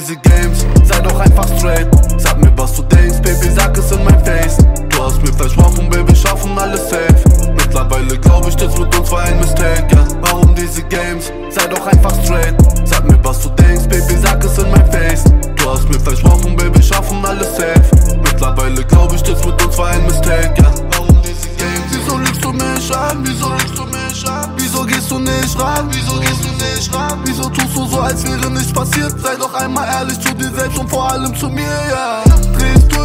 diese Games, sei doch einfach straight. Sag mir, was du denkst, Baby, sag es in mein Face. Du hast mir versprochen, Baby, schaffen alles safe. Mittlerweile glaub ich, das mit uns war ein Mistake, ja. Warum diese Games, sei doch einfach straight. Sag mir, was du denkst, Baby, sag es in mein Face. Du hast mir versprochen, Baby, schaffen alles safe. Mittlerweile glaub ich, das mit uns war ein Mistake, ja. Warum diese Games? Wieso lügst du mich an? Wieso lügst du mich an? Wieso gehst du nicht ran? Wieso gehst du nicht ran? Wieso tust du so, als wäre nichts passiert? Sei doch einmal ehrlich zu dir selbst und vor allem zu mir, ja. Drehst du